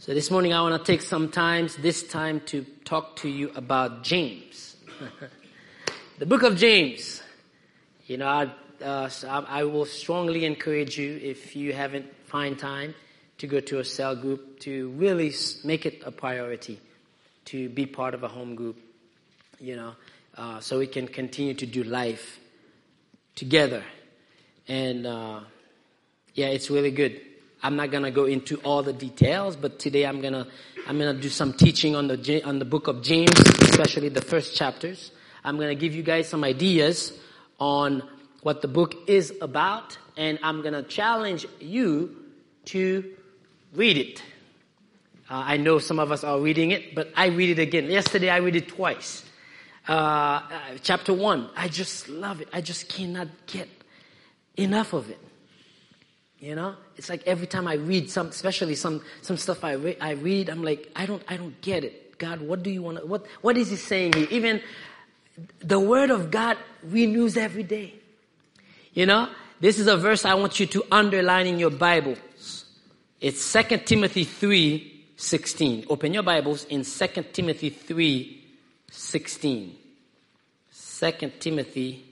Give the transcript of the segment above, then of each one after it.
So this morning I want to take this time to talk to you about James. The book of James. You know, I will strongly encourage you, if you haven't find time, to go to a cell group, to really make it a priority, to be part of a home group, you know, so we can continue to do life together. And yeah, it's really good. I'm not gonna go into all the details, but today I'm gonna do some teaching on the book of James, especially the first chapters. I'm gonna give you guys some ideas on what the book is about, and I'm gonna challenge you to read it. I know some of us are reading it, but I read it again. Yesterday I read it twice. Chapter 1, I just love it. I just cannot get enough of it. You know, it's like every time I read especially some stuff I read, I'm like, I don't get it. God, what do you want to, what is he saying here? Even the word of God renews every day. You know, this is a verse I want you to underline in your Bibles. It's 2 Timothy 3:16. Open your Bibles in 2 Timothy 3:16. 2 Timothy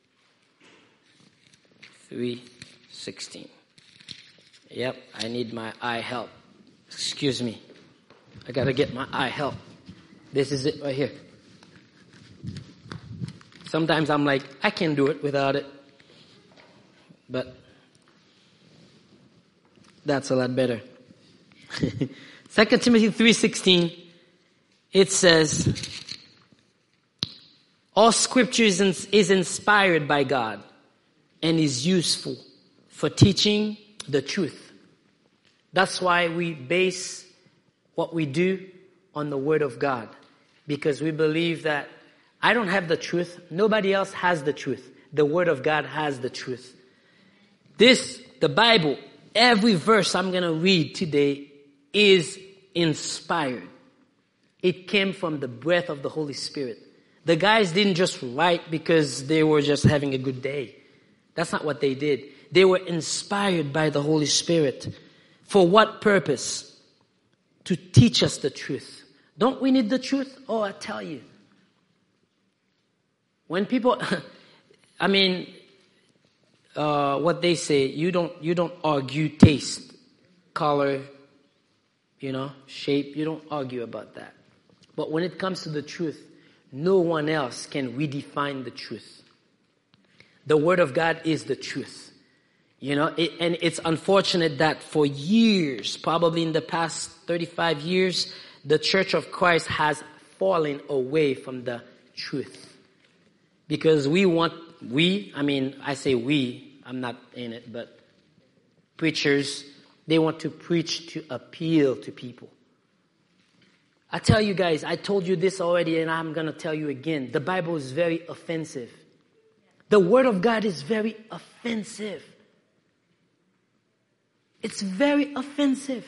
3:16. Yep, I need my eye help. Excuse me. I gotta get my eye help. This is it right here. Sometimes I'm like, I can do it without it. But that's a lot better. 2 Timothy 3:16, it says, all scripture is inspired by God and is useful for teaching the truth. That's why we base what we do on the Word of God. Because we believe that I don't have the truth. Nobody else has the truth. The Word of God has the truth. The Bible, every verse I'm going to read today is inspired. It came from the breath of the Holy Spirit. The guys didn't just write because they were just having a good day. That's not what they did. They were inspired by the Holy Spirit. For what purpose? To teach us the truth. Don't we need the truth? Oh, I tell you. When people, I mean, what they say, you don't argue taste, color, you know, shape. You don't argue about that. But when it comes to the truth, no one else can redefine the truth. The Word of God is the truth. You know, and it's unfortunate that for years, probably in the past 35 years, the Church of Christ has fallen away from the truth. Because I say we, I'm not in it, but preachers, they want to preach to appeal to people. I tell you guys, I told you this already and I'm going to tell you again. The Bible is very offensive. The Word of God is very offensive. It's very offensive.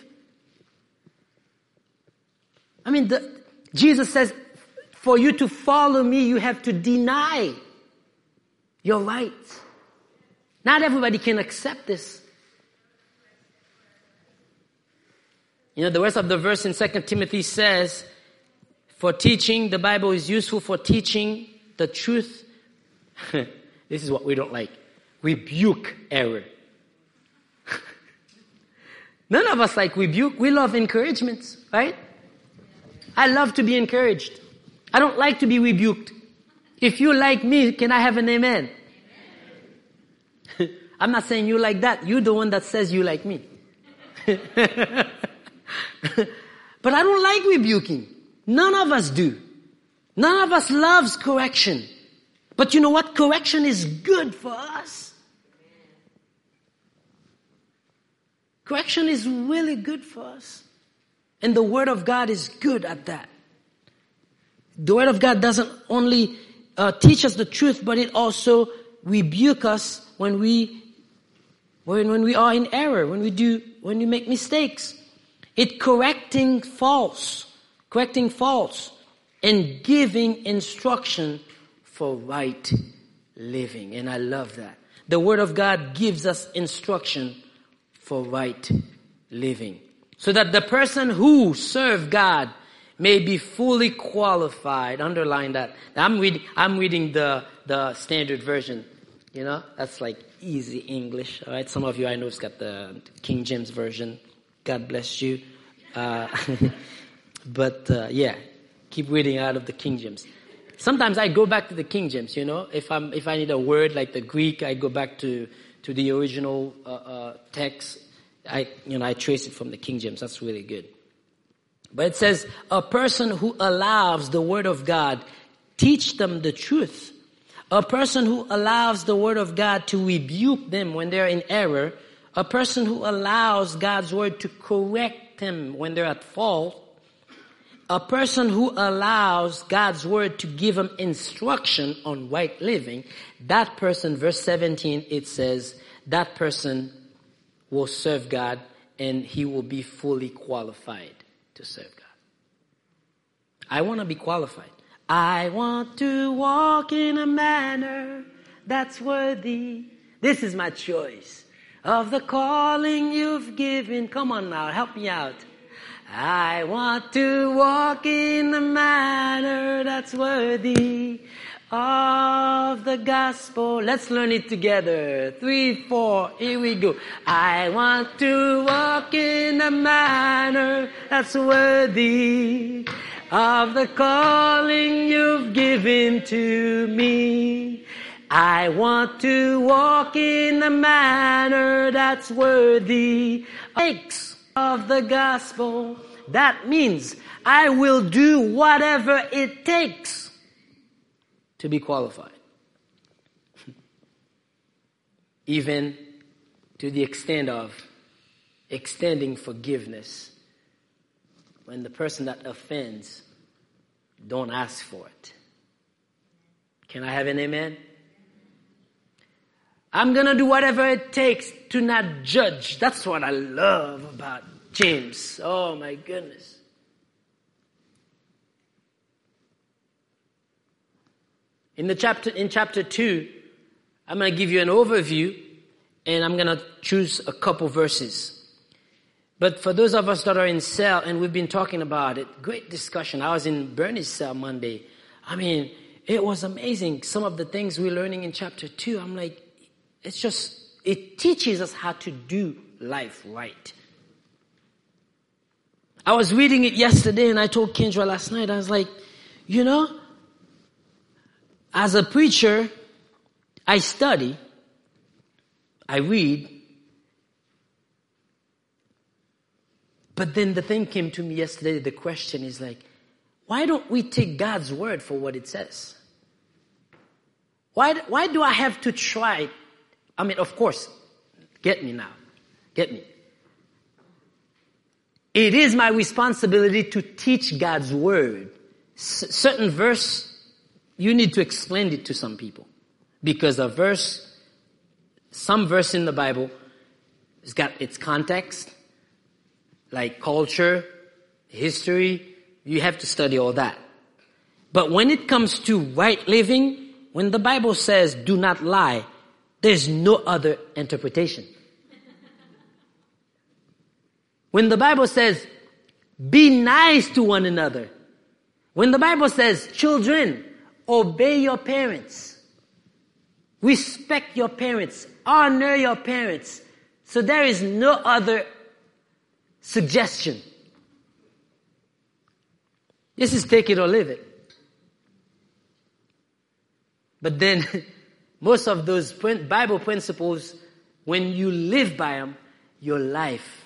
I mean, Jesus says, for you to follow me, you have to deny your rights. Not everybody can accept this. You know, the rest of the verse in 2 Timothy says, for teaching, the Bible is useful for teaching the truth. This is what we don't like. Rebuke error. None of us like rebuke. We love encouragements, right? I love to be encouraged. I don't like to be rebuked. If you like me, can I have an amen? I'm not saying you like that. You're the one that says you like me. But I don't like rebuking. None of us do. None of us loves correction. But you know what? Correction is good for us. Correction is really good for us. And the Word of God is good at that. The Word of God doesn't only teach us the truth, but it also rebukes us when we are in error, when we make mistakes. It correcting faults, and giving instruction for right living. And I love that. The Word of God gives us instruction for right living. so that the person who serve God may be fully qualified. Underline that. I'm reading the standard version. You know, that's like easy English. All right. Some of you I know has got the King James version. God bless you. But yeah, keep reading out of the King James. Sometimes I go back to the King James. You know, if I need a word like the Greek, I go back to the original text. I trace it from the King James. That's really good. But it says, a person who allows the word of God teach them the truth. A person who allows the word of God to rebuke them when they're in error. A person who allows God's word to correct them when they're at fault. A person who allows God's word to give them instruction on right living. That person, verse 17, it says, that person will serve God and he will be fully qualified to serve God. I want to be qualified. I want to walk in a manner that's worthy. This is my choice of the calling you've given. Come on now, help me out. I want to walk in a manner that's worthy of the gospel. Let's learn it together. 3, 4, here we go. I want to walk in a manner that's worthy of the calling you've given to me. I want to walk in a manner that's worthy of the gospel. That means I will do whatever it takes to be qualified. Even to the extent of extending forgiveness when the person that offends don't ask for it. Can I have an amen? I'm going to do whatever it takes to not judge. That's what I love about James. Oh my goodness. In chapter 2, I'm going to give you an overview and I'm going to choose a couple verses. But for those of us that are in cell, and we've been talking about it, great discussion. I was in Bernie's cell Monday. I mean, it was amazing. Some of the things we're learning in chapter 2, I'm like, it teaches us how to do life right. I was reading it yesterday and I told Kendra last night, I was like, you know, as a preacher, I study, I read, but then the thing came to me yesterday, the question is like, why don't we take God's word for what it says? Why do I have to try? I mean, of course, get me now. Get me. It is my responsibility to teach God's word. Certain verse, you need to explain it to some people. Because some verse in the Bible has got its context, like culture, history, you have to study all that. But when it comes to right living, when the Bible says do not lie, there's no other interpretation. When the Bible says be nice to one another, when the Bible says children, obey your parents, respect your parents, honor your parents, so there is no other suggestion. This is take it or leave it. But then, most of those Bible principles, when you live by them, your life,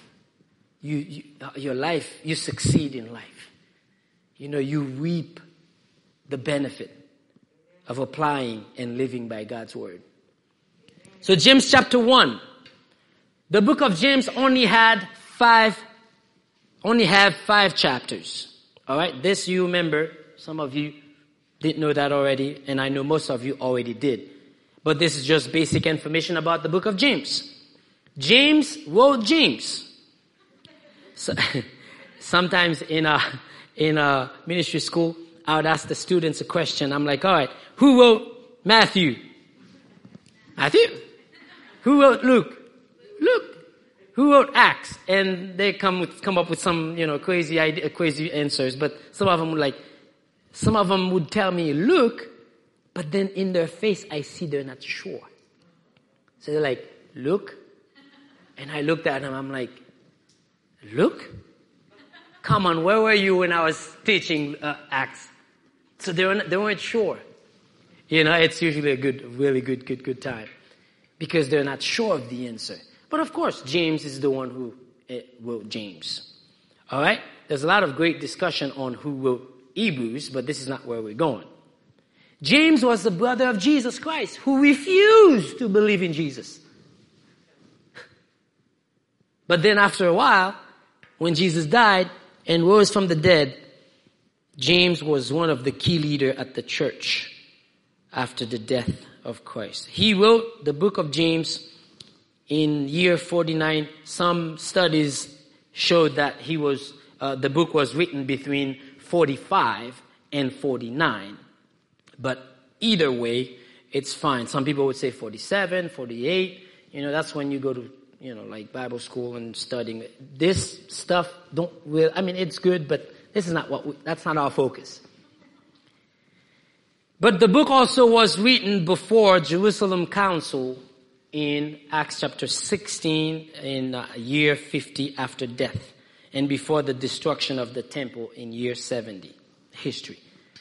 you succeed in life. You know, you reap the benefit of applying and living by God's word. So James chapter 1. The book of James only have 5 chapters. All right. This you remember. Some of you didn't know that already. And I know most of you already did. But this is just basic information about the book of James. James wrote James. So, sometimes in a ministry school, I would ask the students a question. I'm like, all right, who wrote Matthew? Matthew. Who wrote Luke? Luke. who wrote Acts? And they come up with some, crazy idea, crazy answers. But some of them would tell me Luke, but then in their face I see they're not sure. So they're like, Luke? And I looked at them, I'm like, Luke? Come on, where were you when I was teaching Acts? So they weren't sure. It's usually a really good time. Because they're not sure of the answer. But of course, James is the one who wrote James. All right? There's a lot of great discussion on who wrote Hebrews, but this is not where we're going. James was the brother of Jesus Christ who refused to believe in Jesus. But then after a while, when Jesus died and rose from the dead, James was one of the key leaders at the church after the death of Christ. He wrote the book of James in year 49. Some studies showed that the book was written between 45 and 49. But either way, it's fine. Some people would say 47, 48. That's when you go to, like Bible school and studying. This stuff it's good, but this is that's not our focus. But the book also was written before Jerusalem Council in Acts chapter 16 in year 50 after death and before the destruction of the temple in year 70. History.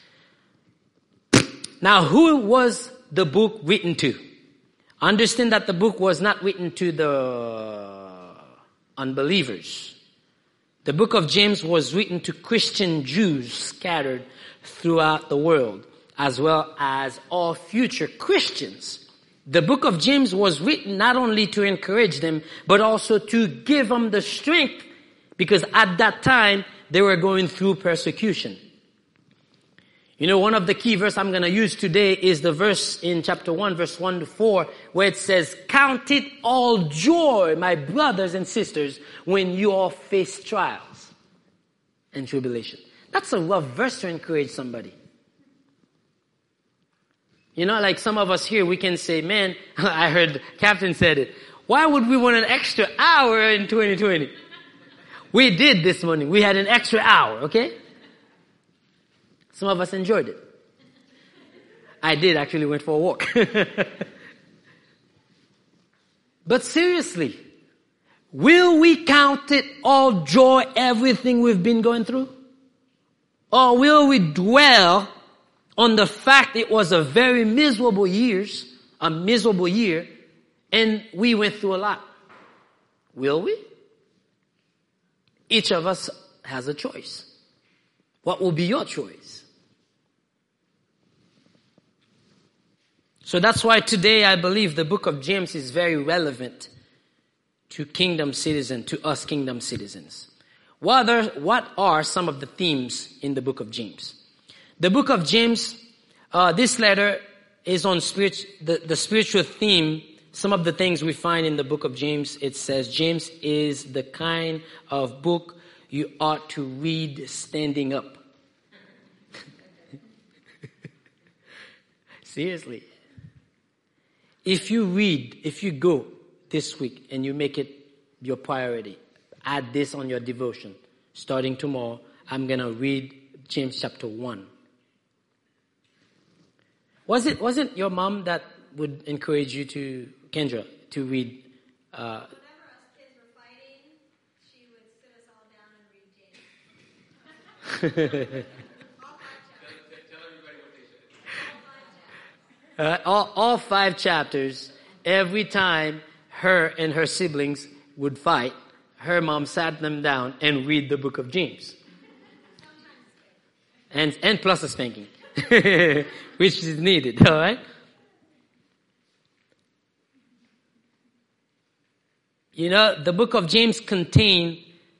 Now, who was the book written to? Understand that the book was not written to the unbelievers. The book of James was written to Christian Jews scattered throughout the world, as well as all future Christians. The book of James was written not only to encourage them, but also to give them the strength, because at that time they were going through persecution. One of the key verses I'm going to use today is the verse in chapter 1, verse 1 to 4, where it says, "Count it all joy, my brothers and sisters, when you all face trials and tribulation." That's a rough verse to encourage somebody. Like some of us here, we can say, man, I heard Captain said it. Why would we want an extra hour in 2020? We did this morning. We had an extra hour, okay? Some of us enjoyed it. I did actually went for a walk. But seriously, will we count it all joy, everything we've been going through? Or will we dwell on the fact it was a very miserable year, and we went through a lot? Will we? Each of us has a choice. What will be your choice? So that's why today I believe the book of James is very relevant to kingdom citizens, to us kingdom citizens. What are some of the themes in the book of James? The book of James, this letter is on the spiritual theme. Some of the things we find in the book of James, it says James is the kind of book you ought to read standing up. Seriously. If you go this week and you make it your priority, add this on your devotion. Starting tomorrow, I'm going to read James chapter 1. Wasn't your mom that would encourage you Kendra, to read? Whenever us kids were fighting, she would sit us all down and read James. Tell everybody what they said. All 5 chapters. Every time her and her siblings would fight, her mom sat them down and read the book of James. And plus a spanking, which is needed, all right? The book of James contains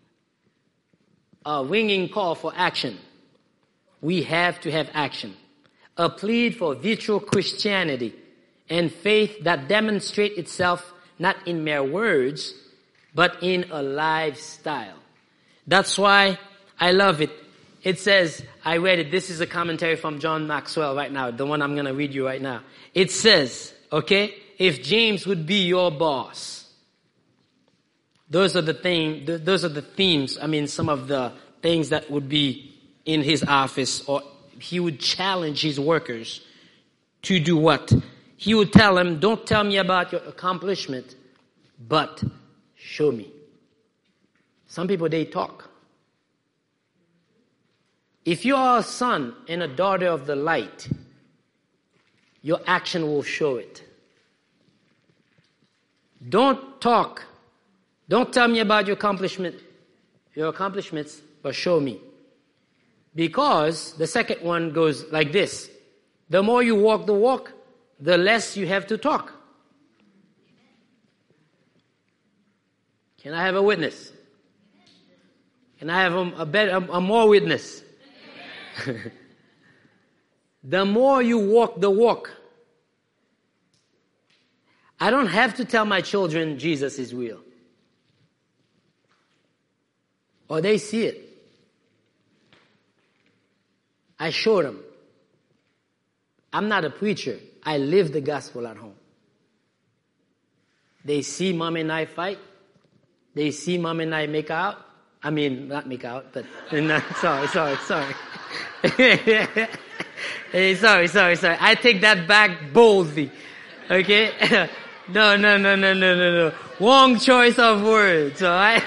a ringing call for action. We have to have action. A plea for virtual Christianity and faith that demonstrates itself not in mere words, but in a lifestyle. That's why I love it. It says, I read it. This is a commentary from John Maxwell right now, the one I'm going to read you right now. It says, okay, if James would be your boss, Those are the themes. I mean, some of the things that would be in his office, or he would challenge his workers to do what? He would tell them, don't tell me about your accomplishment, but show me. Some people, they talk. If you are a son and a daughter of the light, your action will show it. Don't talk. Don't tell me about your accomplishments, but show me. Because the second one goes like this. The more you walk the walk, the less you have to talk. Can I have a witness? Can I have a more witness? The more you walk the walk. I don't have to tell my children Jesus is real. Or they see it. I show them. I'm not a preacher. I live the gospel at home. They see mom and I fight. They see mom and I make out. I mean, not make out, but sorry. Hey, sorry. I take that back boldly. Okay? No. Wrong choice of words, all right?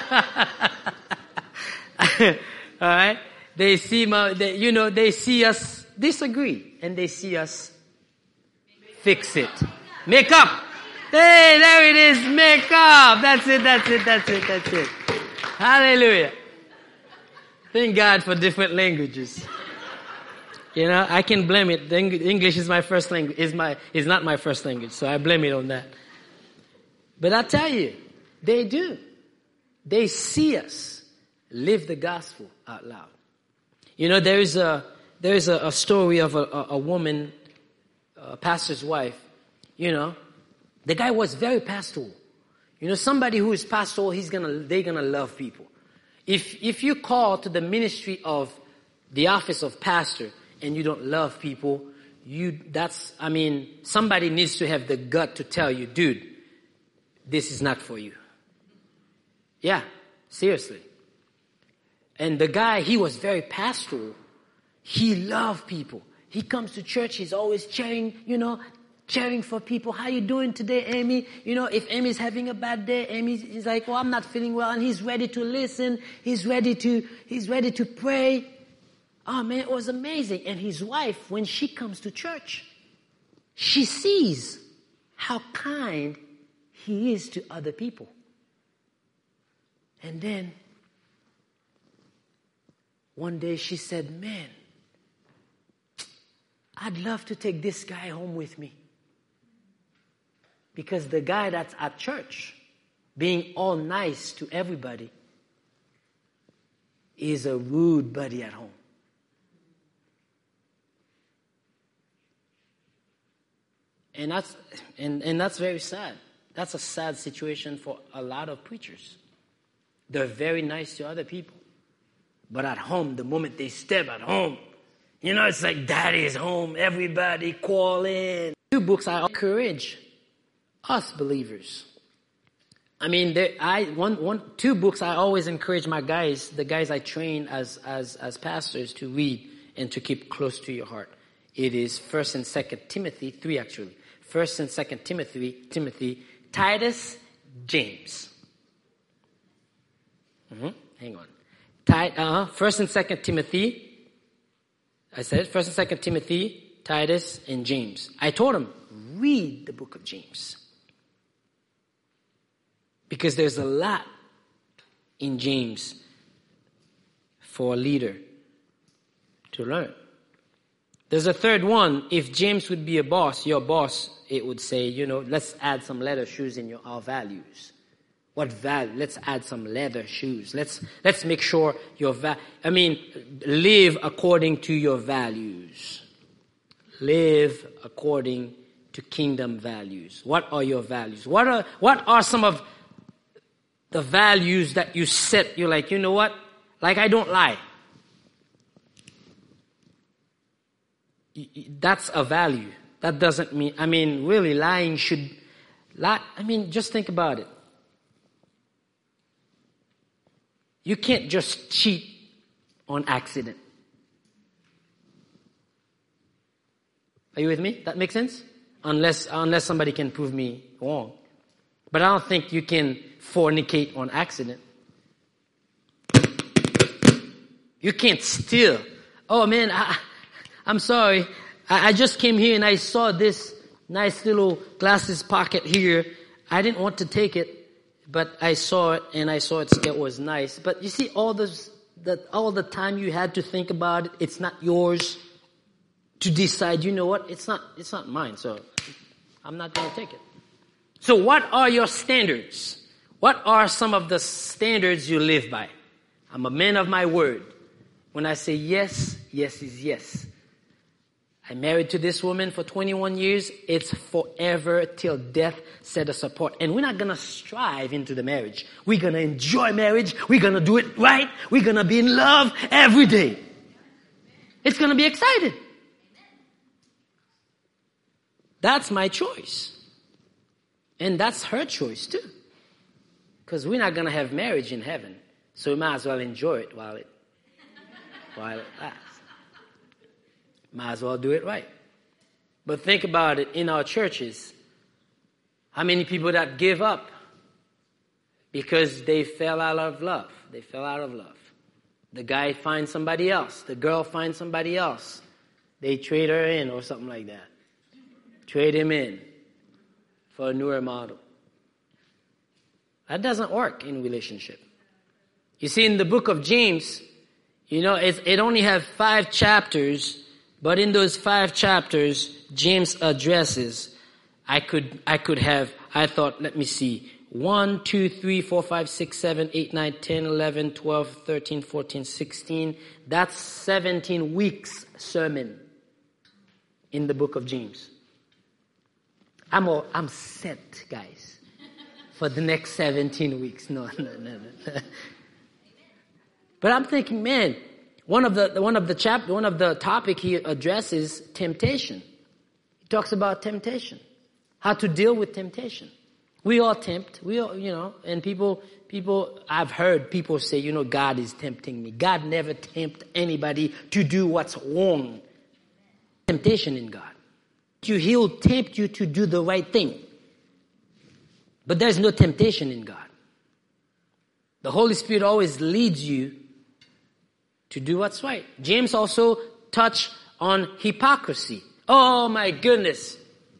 All right? They see they see us disagree, and they see us fix it. Make up. Hey, there it is. Make up. That's it. Hallelujah. Thank God for different languages. I can blame it. English is my first language. Is not my first language, so I blame it on that. But I tell you, they do. They see us live the gospel out loud. There is a story of a woman, a pastor's wife. The guy was very pastoral. Somebody who is pastoral, they're gonna love people. If you call to the ministry of the office of pastor and you don't love people, somebody needs to have the gut to tell you, dude, this is not for you. Yeah, seriously. And the guy, he was very pastoral. He loved people. He comes to church, he's always cheering for people. How you doing today, Amy? If Amy's having a bad day, he's like, well, I'm not feeling well, and he's ready to listen. He's ready to pray. Oh man, it was amazing. And his wife, when she comes to church, she sees how kind he is to other people. And then one day she said, man, I'd love to take this guy home with me. Because the guy that's at church, being all nice to everybody, is a rude buddy at home. And that's very sad. That's a sad situation for a lot of preachers. They're very nice to other people. But at home, the moment they step at home, it's like daddy's home, everybody call in. 2 books I encourage us believers. Two books I always encourage my guys, the guys I train as pastors, to read and to keep close to your heart. It is 1st and 2nd Timothy, 3 actually. 1st and 2nd Timothy, Titus, James. Hang on. 1st and 2nd Timothy. I said 1st and 2nd Timothy, Titus, and James. I told him, read the book of James. Because there's a lot in James for a leader to learn. There's a third one. If James would be your boss, it would say, let's add some leather shoes in our values. What value? Let's add some leather shoes. Let's make sure live according to your values. Live according to kingdom values. What are your values? What are some of the values that you set? You're like, you know what? Like, I don't lie. That's a value. That doesn't mean, really lying should lie. Just think about it. You can't just cheat on accident. Are you with me? That makes sense? Unless somebody can prove me wrong. But I don't think you can fornicate on accident. You can't steal. Oh man, I'm sorry. I just came here and I saw this nice little glasses pocket here. I didn't want to take it, but I saw it and I saw it was nice. But you see all the time you had to think about it, it's not yours to decide, you know what, it's not mine, so I'm not going to take it. So what are your standards? What are some of the standards you live by? I'm a man of my word. When I say yes, yes is yes. I'm married to this woman for 21 years. It's forever till death set us apart. And we're not going to strive into the marriage. We're going to enjoy marriage. We're going to do it right. We're going to be in love every day. It's going to be exciting. That's my choice. And that's her choice too. Because we're not going to have marriage in heaven. So we might as well enjoy it while it lasts. Might as well do it right. But think about it in our churches. How many people that give up because they fell out of love? They fell out of love. The guy finds somebody else. The girl finds somebody else. They trade her in or something like that. Trade him in for a newer model. That doesn't work in relationship. You see, in the book of James, it only has 5 chapters, but in those 5 chapters, James addresses, I thought, let me see, 1, 2, 3, 4, 5, 6, 7, 8, 9, 10, 11, 12, 13, 14, 16. That's 17 weeks sermon in the book of James. I'm set, guys, for the next 17 weeks. No. But I'm thinking, man, one of the topic he addresses temptation. He talks about temptation, how to deal with temptation. We all tempt. We all, and people. I've heard people say, God is tempting me. God never tempt anybody to do what's wrong. Temptation in God. He'll tempt you to do the right thing. But there's no temptation in God. The Holy Spirit always leads you to do what's right. James also touched on hypocrisy. Oh my goodness.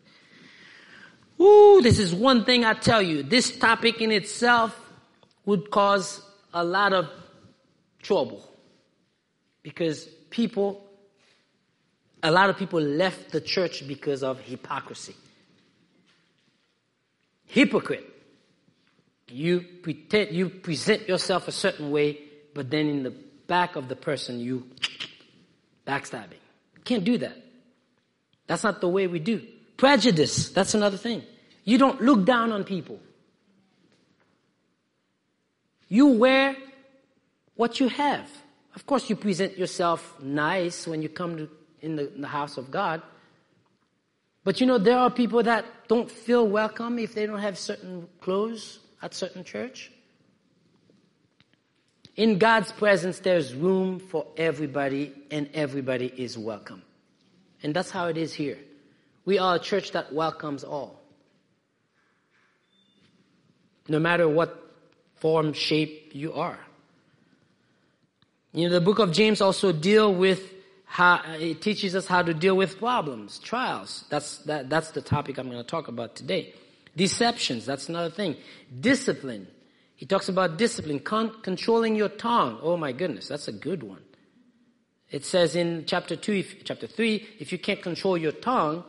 Ooh, this is one thing I tell you. This topic in itself would cause a lot of trouble. Because a lot of people left the church because of hypocrisy. Hypocrite. You present yourself a certain way, but then in the back of the person, you backstabbing. Can't do that. That's not the way we do. Prejudice, that's another thing. You don't look down on people. You wear what you have. Of course, you present yourself nice when you come in the house of God. But there are people that don't feel welcome if they don't have certain clothes at certain church. In God's presence, there's room for everybody, and everybody is welcome. And that's how it is here. We are a church that welcomes all. No matter what form, shape you are. The book of James also it teaches us how to deal with problems, trials. That's the topic I'm going to talk about today. Deceptions, that's another thing. Discipline. He talks about discipline, controlling your tongue. Oh my goodness, that's a good one. It says in chapter 3, if you can't control your tongue,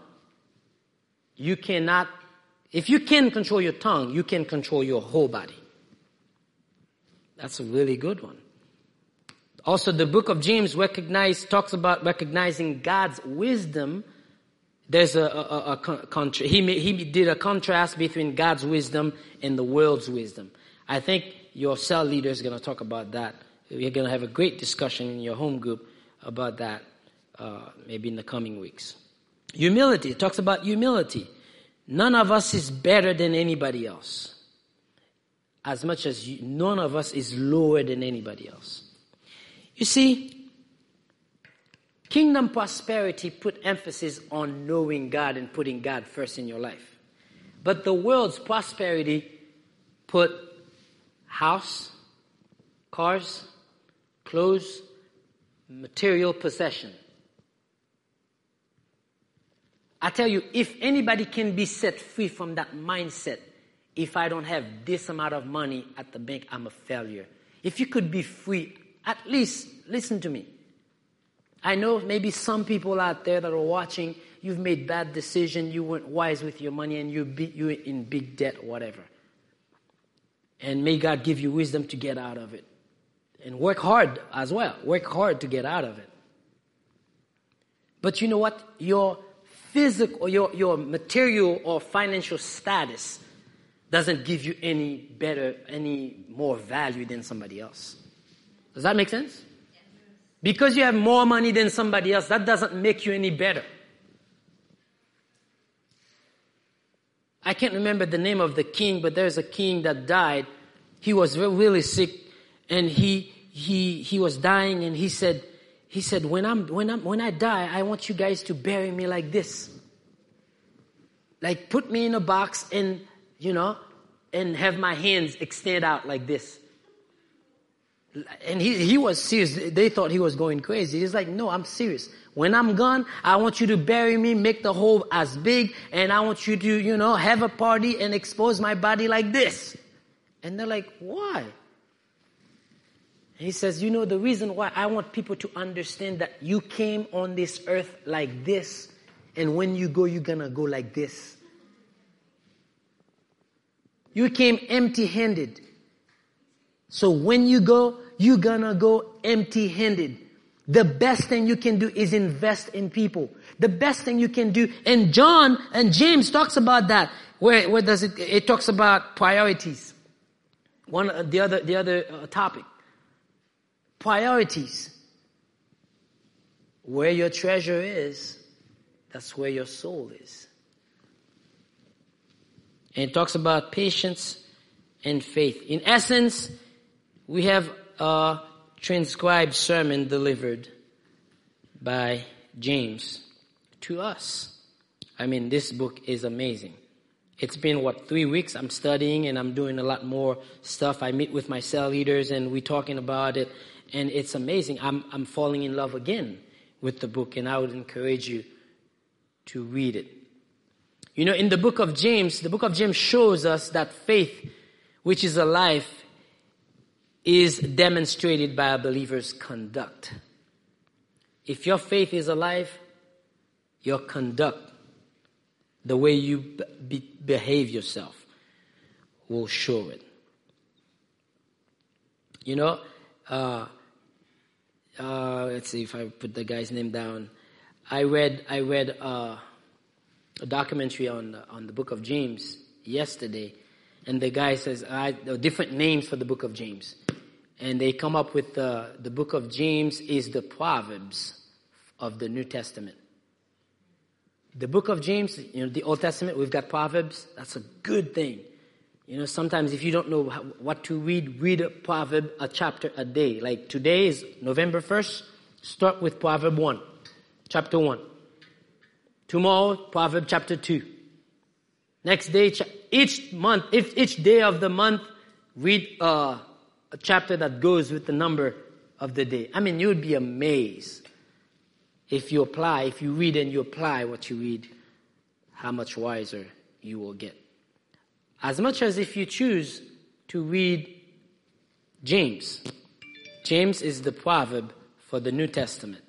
if you can control your tongue, you can control your whole body. That's a really good one. Also, the book of James talks about recognizing God's wisdom. There's he did a contrast between God's wisdom and the world's wisdom. I think your cell leader is going to talk about that. We're going to have a great discussion in your home group about that, maybe in the coming weeks. Humility. It talks about humility. None of us is better than anybody else. as much as none of us is lower than anybody else. You see, kingdom prosperity put emphasis on knowing God and putting God first in your life. But the world's prosperity put house, cars, clothes, material possession. I tell you, if anybody can be set free from that mindset, if I don't have this amount of money at the bank, I'm a failure. If you could be free, at least listen to me. I know maybe some people out there that are watching, you've made bad decisions, you weren't wise with your money, and you're in big debt or whatever. And may God give you wisdom to get out of it. And work hard as well. Work hard to get out of it. But you know what? Your physical, your material or financial status doesn't give you any more value than somebody else. Does that make sense? Because you have more money than somebody else, that doesn't make you any better. I can't remember the name of the king, but there's a king that died. He was really sick, and he was dying, and he said, when I die, I want you guys to bury me like this. Like put me in a box and, and have my hands extend out like this. And he was serious. They thought he was going crazy. He's like, no, I'm serious. When I'm gone, I want you to bury me, make the hole as big, and I want you to, have a party and expose my body like this. And they're like, why? And he says, the reason why I want people to understand that you came on this earth like this, and when you go, you're gonna go like this. You came empty-handed. So when you go, you're gonna go empty-handed. The best thing you can do is invest in people. The best thing you can do, and John and James talks about that. Where does it? It talks about priorities. The other topic. Priorities. Where your treasure is, that's where your soul is. And it talks about patience and faith. In essence, we have a transcribed sermon delivered by James to us. I mean, this book is amazing. It's been, 3 weeks? I'm studying and I'm doing a lot more stuff. I meet with my cell leaders and we're talking about it. And it's amazing. I'm falling in love again with the book, and I would encourage you to read it. In the book of James shows us that faith, which is a life, is demonstrated by a believer's conduct. If your faith is alive, your conduct, the way you behave yourself, will show it. Let's see if I put the guy's name down. I read a documentary on the book of James yesterday, and the guy says different names for the book of James. And they come up with the book of James is the Proverbs of the New Testament. The book of James, the Old Testament, we've got Proverbs. That's a good thing. Sometimes if you don't know what to read a proverb, a chapter a day. Like today is November 1st, start with Proverb 1, chapter 1. Tomorrow, Proverb chapter 2. Next day, each day of the month, read a chapter that goes with the number of the day. I mean, you would be amazed if you read and you apply what you read, how much wiser you will get. As much as if you choose to read James. James is the proverb for the New Testament.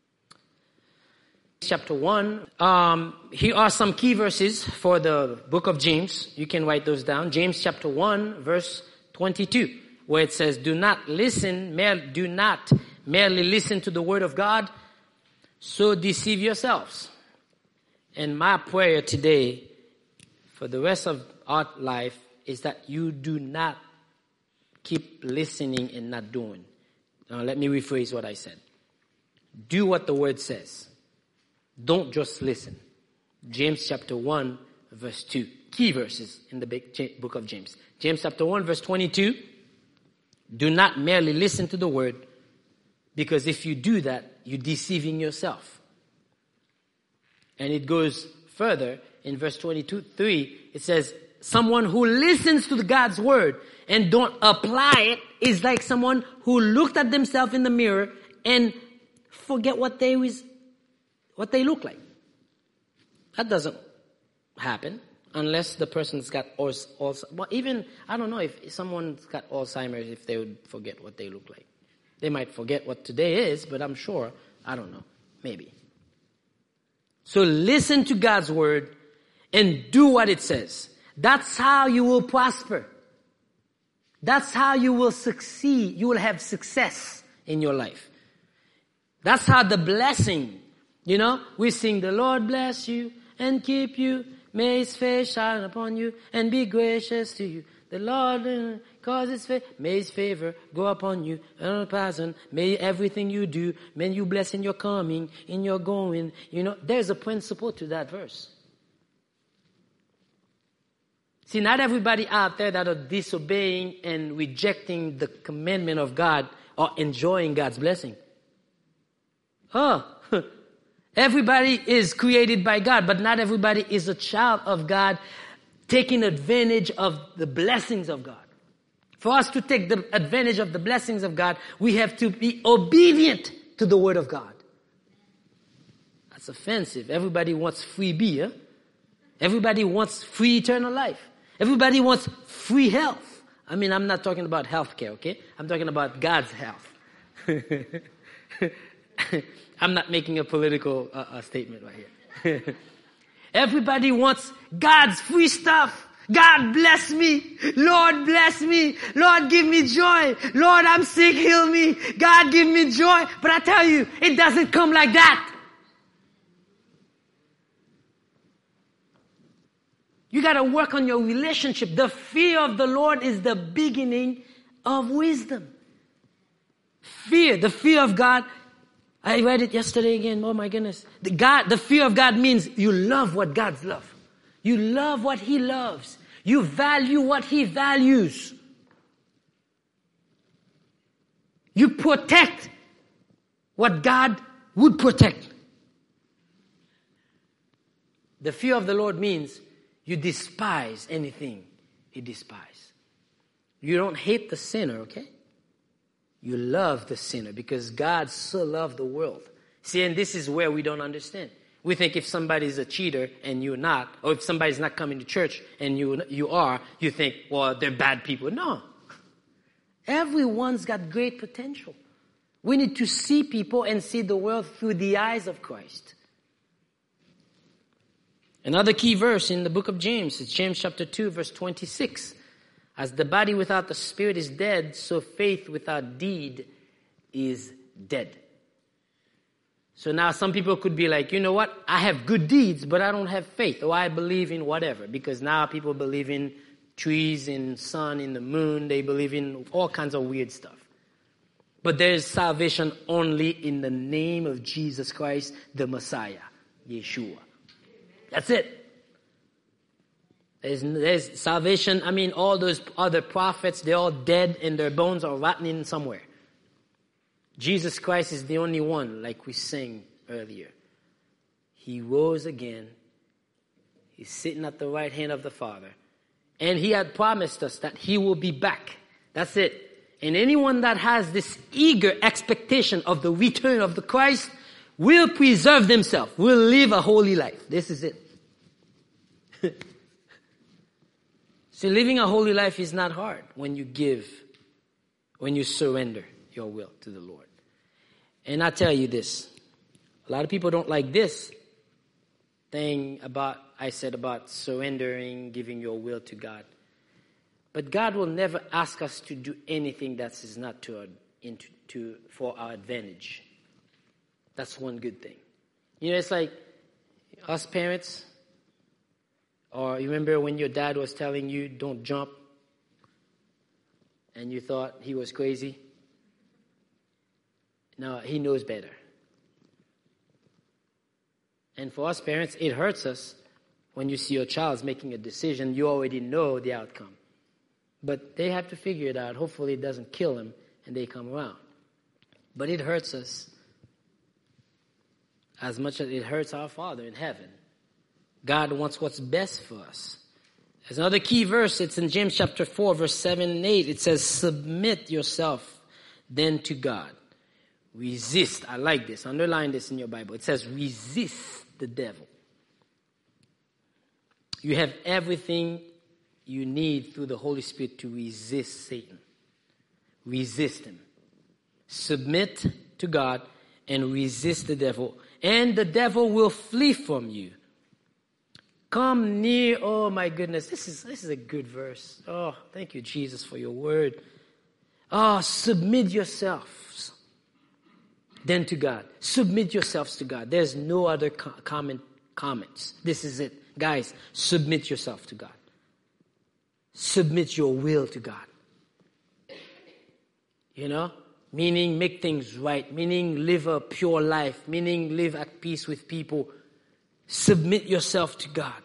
Chapter 1. Here are some key verses for the book of James. You can write those down. James chapter 1, verse 22, where it says, do not merely listen to the word of God, so deceive yourselves. And my prayer today for the rest of our life is that you do not keep listening and not doing. Now let me rephrase what I said. Do what the word says. Don't just listen. James chapter 1 verse 2. Key verses in the book of James. James chapter 1, verse 22. Do not merely listen to the word, because if you do that, you're deceiving yourself. And it goes further in verse 22:3. It says, someone who listens to God's word and don't apply it is like someone who looked at themselves in the mirror and forget what they look like. That doesn't happen unless the person's got Alzheimer's. Well, even, I don't know if someone's got Alzheimer's, if they would forget what they look like. They might forget what today is, but I'm sure, I don't know, maybe. So listen to God's word and do what it says. That's how you will prosper. That's how you will succeed. You will have success in your life. That's how the blessing, we sing, the Lord bless you and keep you. May his face shine upon you and be gracious to you. The Lord cause his face, may his favor go upon you and present. May everything you do, may you bless in your coming, in your going. There's a principle to that verse. See, not everybody out there that are disobeying and rejecting the commandment of God are enjoying God's blessing. Everybody is created by God, but not everybody is a child of God taking advantage of the blessings of God. For us to take the advantage of the blessings of God, we have to be obedient to the word of God. That's offensive. Everybody wants free beer. Everybody wants free eternal life. Everybody wants free health. I mean, I'm not talking about healthcare, okay? I'm talking about God's health. I'm not making a political statement right here. Everybody wants God's free stuff. God bless me. Lord bless me. Lord give me joy. Lord, I'm sick, heal me. God give me joy. But I tell you, it doesn't come like that. You got to work on your relationship. The fear of the Lord is the beginning of wisdom. The fear of God. I read it yesterday again. Oh my goodness. The fear of God means you love what God's love. You love what he loves. You value what he values. You protect what God would protect. The fear of the Lord means you despise anything he despises. You don't hate the sinner, okay? You love the sinner because God so loved the world. See, and this is where we don't understand. We think if somebody's a cheater and you're not, or if somebody's not coming to church and you are, you think, well, they're bad people. No. Everyone's got great potential. We need to see people and see the world through the eyes of Christ. Another key verse in the book of James is James chapter 2, verse 26. As the body without the spirit is dead, so faith without deed is dead. So now some people could be like, you know what? I have good deeds, but I don't have faith. Or I believe in whatever. Because now people believe in trees, in sun, in the moon. They believe in all kinds of weird stuff. But there is salvation only in the name of Jesus Christ, the Messiah, Yeshua. That's it. There's salvation. I mean, all those other prophets, they're all dead and their bones are rotting somewhere. Jesus Christ is the only one, like we sang earlier. He rose again. He's sitting at the right hand of the Father. And he had promised us that he will be back. That's it. And anyone that has this eager expectation of the return of the Christ will preserve themselves, will live a holy life. This is it. So living a holy life is not hard when you surrender your will to the Lord. And I tell you this, a lot of people don't like this thing I said about surrendering, giving your will to God. But God will never ask us to do anything that is not for our advantage. That's one good thing. It's like us parents, or you remember when your dad was telling you, don't jump, and you thought he was crazy? No, he knows better. And for us parents, it hurts us When you see your child's making a decision, you already know the outcome. But they have to figure it out. Hopefully it doesn't kill them and they come around. But it hurts us as much as it hurts our Father in heaven. God wants what's best for us. There's another key verse. It's in James chapter 4, verse 7 and 8. It says, submit yourself then to God. Resist. I like this. Underline this in your Bible. It says, resist the devil. You have everything you need through the Holy Spirit to resist Satan. Resist him. Submit to God and resist the devil. And the devil will flee from you. Come near. Oh my goodness. This is a good verse. Oh, thank you, Jesus, for your word. Oh, submit yourselves then to God. Submit yourselves to God. There's no other comments. This is it. Guys, submit yourself to God. Submit your will to God. You know? Meaning make things right. Meaning live a pure life. Meaning live at peace with people. Submit yourself to God.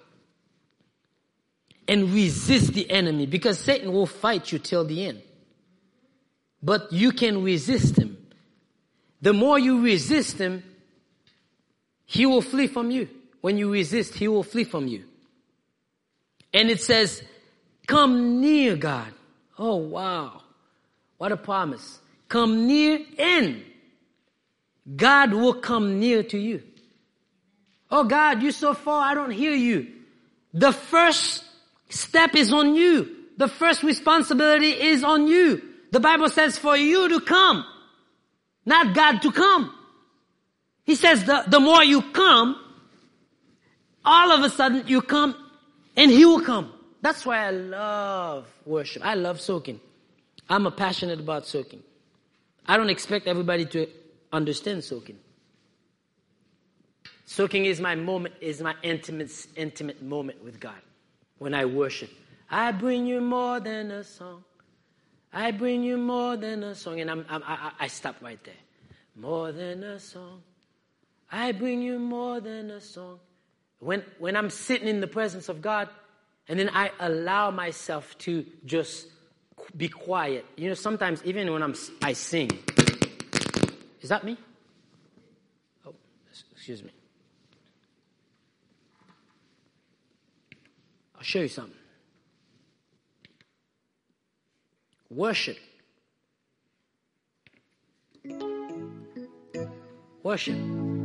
And resist the enemy. Because Satan will fight you till the end. But you can resist him. The more you resist him, he will flee from you. When you resist, he will flee from you. And it says, come near God. Oh, wow. What a promise. Come near and God will come near to you. Oh, God, you're so far, I don't hear you. The first step is on you. The first responsibility is on you. The Bible says for you to come, not God to come. He says the more you come, all of a sudden you come and he will come. That's why I love worship. I love soaking. I'm passionate about soaking. I don't expect everybody to understand soaking. Soaking is my moment, is my intimate moment with God. When I worship, I bring you more than a song. I bring you more than a song. And I stop right there. More than a song. I bring you more than a song. When I'm sitting in the presence of God, and then I allow myself to just be quiet. You know, sometimes even when I sing. Is that me? Oh, excuse me. I'll show you something. Worship. Worship.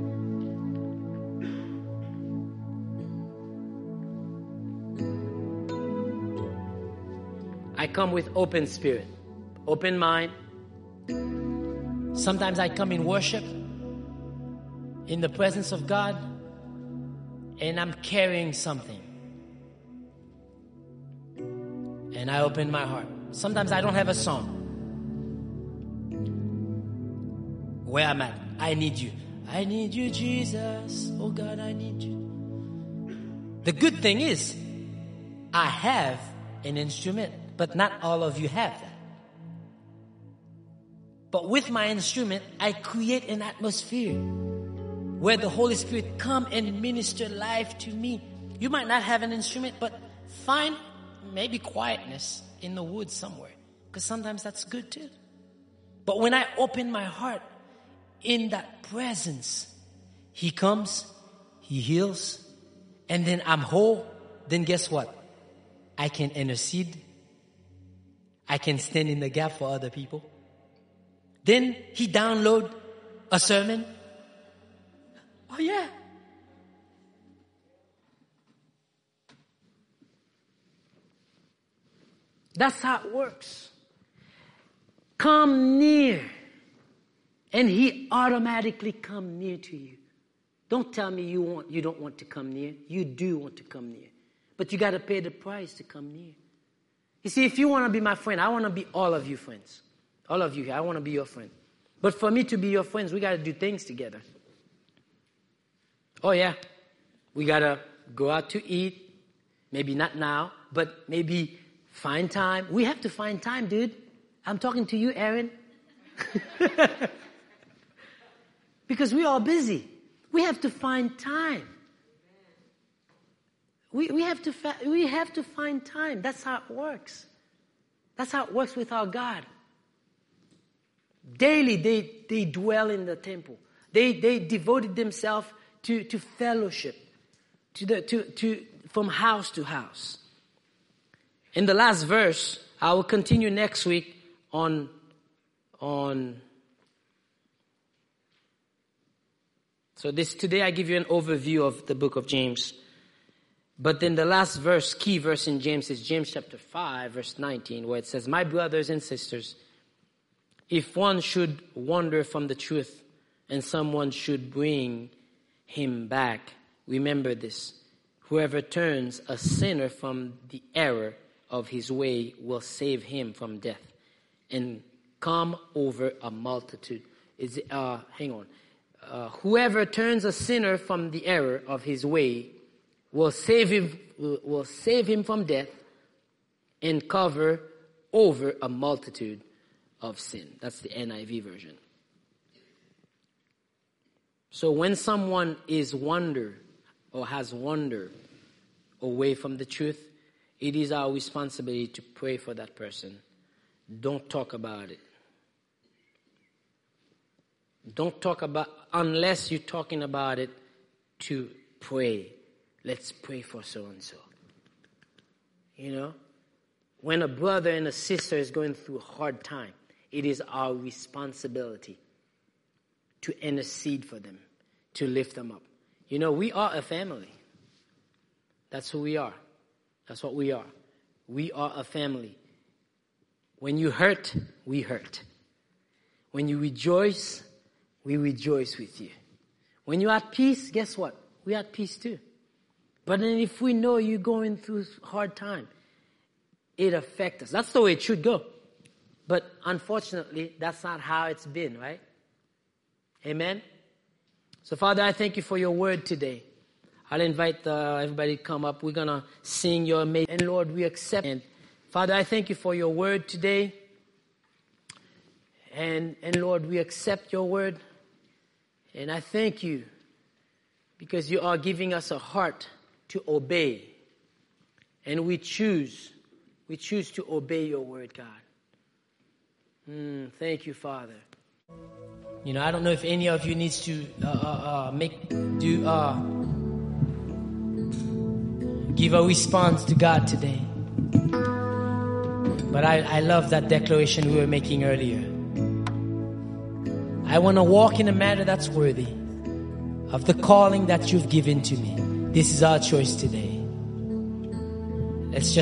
I come with open spirit, open mind. Sometimes I come in worship, in the presence of God, and I'm carrying something. And I open my heart. Sometimes I don't have a song. Where I'm at, I need you. I need you, Jesus. Oh God, I need you. The good thing is, I have an instrument, but not all of you have that. But with my instrument, I create an atmosphere where the Holy Spirit come and minister life to me. You might not have an instrument, but find maybe quietness in the woods somewhere. Because sometimes that's good too. But when I open my heart in that presence, He comes, He heals, and then I'm whole. Then guess what? I can intercede. I can stand in the gap for other people. Then He download a sermon. Oh yeah. That's how it works. Come near. And He automatically come near to you. Don't tell me you don't want to come near. You do want to come near. But you got to pay the price to come near. You see, if you want to be my friend, I want to be all of you friends. All of you here, I want to be your friend. But for me to be your friends, we got to do things together. Oh yeah. We got to go out to eat. Maybe not now, but maybe find time. We have to find time, dude. I'm talking to you, Aaron. Because we are busy. We have to find time. We have to find time. That's how it works. That's how it works with our God. Daily they dwell in the temple. They devoted themselves to fellowship, from house to house. In the last verse, I will continue next week on so today I give you an overview of the book of James. But then the last verse, key verse in James, is James chapter 5, verse 19, where it says, "My brothers and sisters, if one should wander from the truth and someone should bring him back, remember this. Whoever turns a sinner from the error of his way will save him from death and come over a multitude." Whoever turns a sinner from the error of his way will save him from death and cover over a multitude of sin. That's the NIV version. So when someone is has wandered away from the truth, it is our responsibility to pray for that person. Don't talk about it. Don't talk about, unless you're talking about it to pray. Let's pray for so-and-so. You know, when a brother and a sister is going through a hard time, it is our responsibility to intercede for them, to lift them up. You know, we are a family. That's who we are. That's what we are. We are a family. When you hurt, we hurt. When you rejoice, we rejoice with you. When you're at peace, guess what? We're at peace too. But then if we know you're going through hard time, it affects us. That's the way it should go. But unfortunately, that's not how it's been, right? Amen? So Father, I thank you for your word today. I'll invite everybody to come up. We're going to sing your amazing. And Lord, we accept. And Father, I thank you for your word today. And Lord, we accept your word. And I thank you because you are giving us a heart to obey. And we choose to obey your word, God. Thank you, Father. You know, I don't know if any of you needs to give a response to God today. But I love that declaration we were making earlier. I want to walk in a manner that's worthy of the calling that you've given to me. This is our choice today. Let's just